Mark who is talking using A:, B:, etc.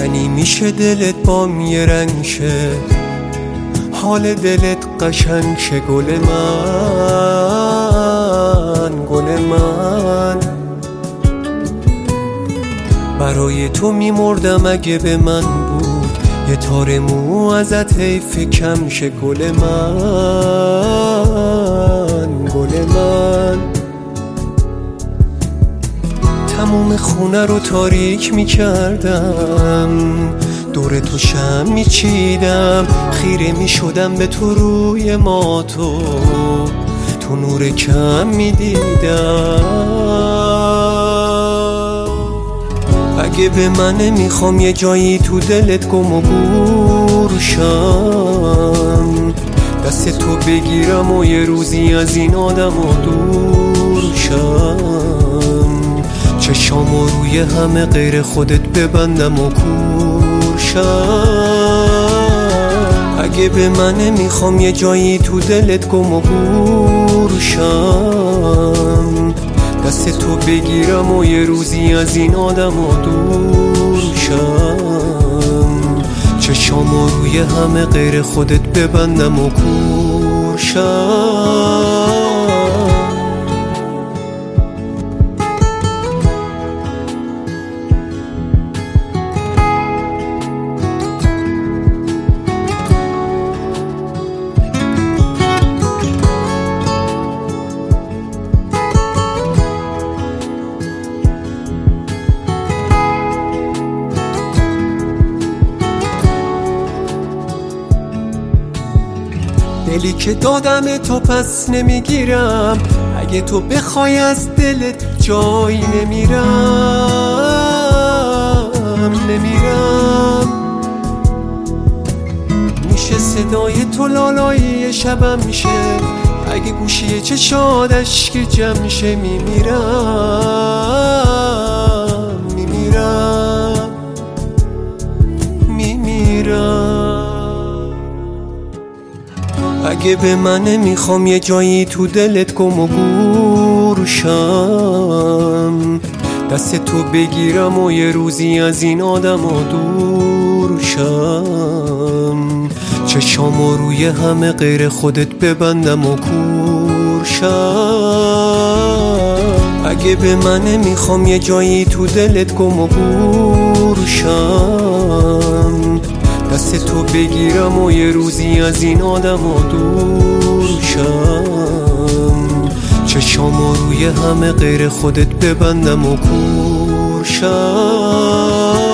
A: یعنی میشه دلت بام یه رنگ شه، حال دلت قشنگ شه. گل من، گل من، برای تو میمردم اگه به من بود یه تار مو ازت حیف کم شه. گل من، گل من، تموم خونه رو تاریک میکردم، دور تو شم میچیدم، خیره میشدم به تو روی ماتو، تو نور کم میدیدم. اگه به من نمیخوام یه جایی تو دلت گم و گور شم، دست تو بگیرم و یه روزی از این آدم و دور شم، چشامو روی همه غیر خودت ببندم و کور شم. اگه به من نمیخوام یه جایی تو دلت گم و گور شم، دست تو بگیرم و یه روزی از این آدم و دور شم، چشامو روی همه غیر خودت ببندم و کور شم. دلی که دادم تو پس نمیگیرم، اگه تو بخوای از دلت جایی نمیرم. میشه صدای تو لالایی شبم میشه، اگه گوشی چشاد اشک جمع میشه. میمیرم. اگه به من نمیخوام یه جایی تو دلت گم و گور شم، دست تو بگیرم و یه روزی از این آدم و دور شم، چشامو روی همه غیر خودت ببندم و کور شم. اگه به من نمیخوام یه جایی تو دلت گم و گور شم، دست تو بگیرم و یه روزی از این آدم و دور شم، چشامو روی همه غیر خودت ببندم و کور شم.